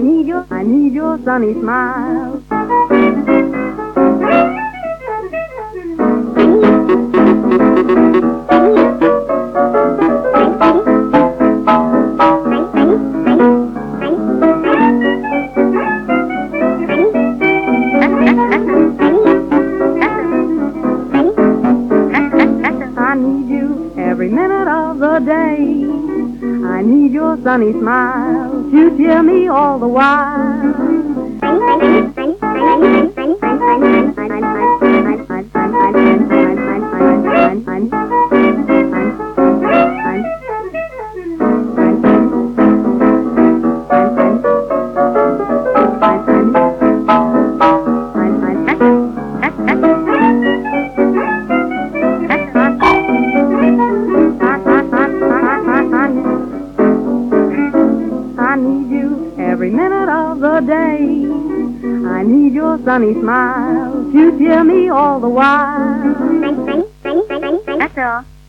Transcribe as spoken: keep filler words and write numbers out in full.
need your, I need your sunny smile. I need you every minute of the day. I need your sunny smile to cheer me all the while. I need you every minute of the day. I need your sunny smile to cheer me all the while. That's all.